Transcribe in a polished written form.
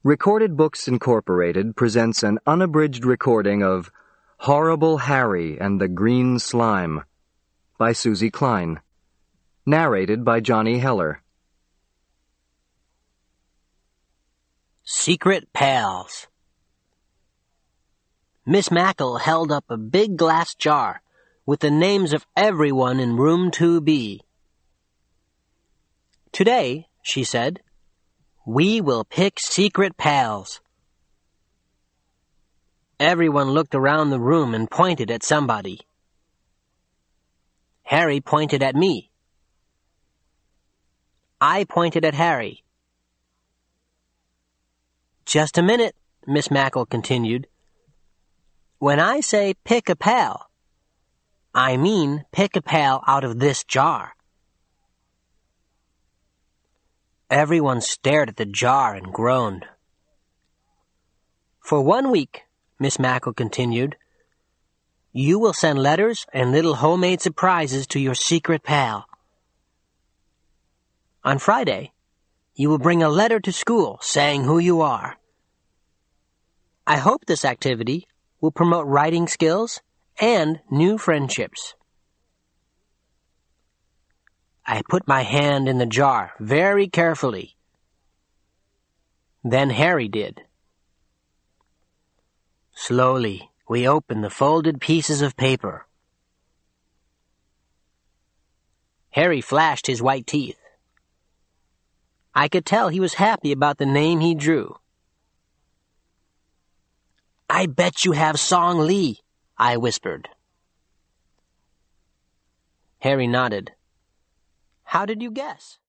Recorded Books Incorporated presents an unabridged recording of Horrible Harry and the Green Slime by Susie Klein. Narrated by Johnny Heller. Secret Pals. Miss Mackle held up a big glass jar with the names of everyone in room 2B. "Today," she said, "we will pick secret pals." Everyone looked around the room and pointed at somebody. Harry pointed at me. I pointed at Harry. "Just a minute," Miss Mackle continued. "When I say pick a pal, I mean pick a pal out of this jar." Everyone stared at the jar and groaned. "For 1 week," Miss Mackle continued, "you will send letters and little homemade surprises to your secret pal. On Friday, you will bring a letter to school saying who you are. I hope this activity will promote writing skills and new friendships." I put my hand in the jar very carefully. Then Harry did. Slowly, we opened the folded pieces of paper. Harry flashed his white teeth. I could tell he was happy about the name he drew. "I bet you have Song Lee," I whispered. Harry nodded. "How did you guess?"